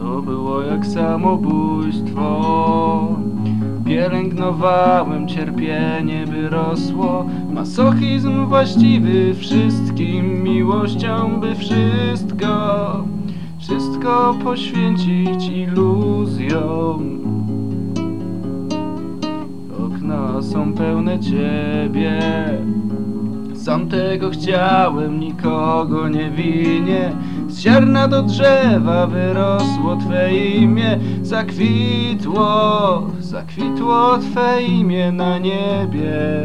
To było jak samobójstwo. Pielęgnowałem cierpienie, by rosło. Masochizm właściwy wszystkim miłościom, by wszystko poświęcić iluzjom. Okna są pełne ciebie. Sam tego chciałem, nikogo nie winię. Z ziarna do drzewa wyrosło Twe imię. Zakwitło Twe imię na niebie.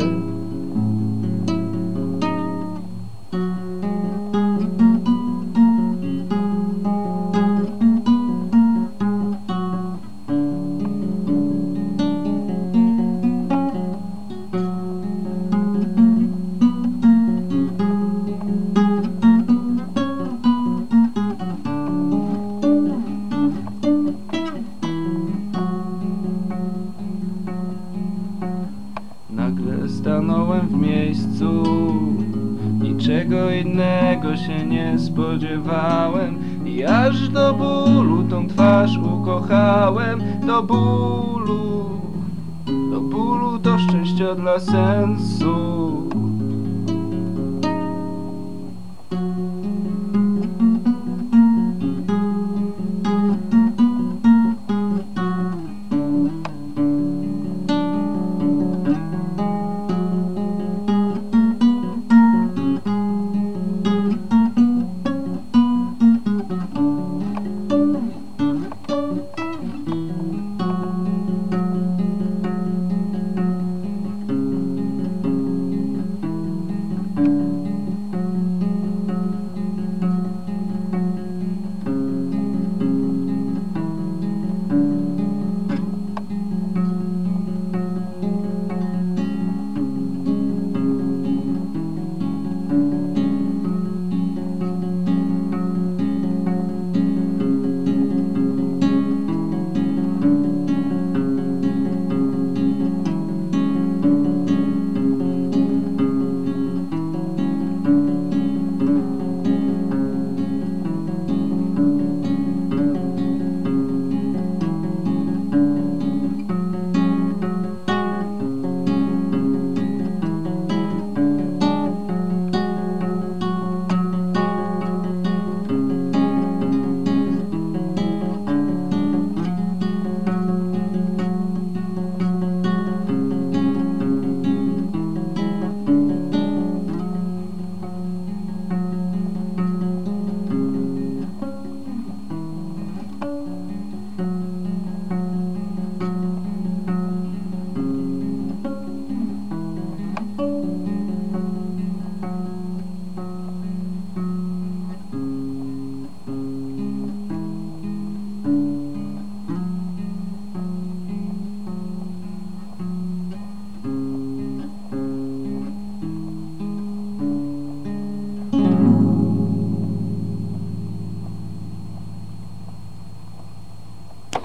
Nagle stanąłem w miejscu, niczego innego się nie spodziewałem. I aż do bólu tą twarz ukochałem. Do bólu, do szczęścia dla sensu.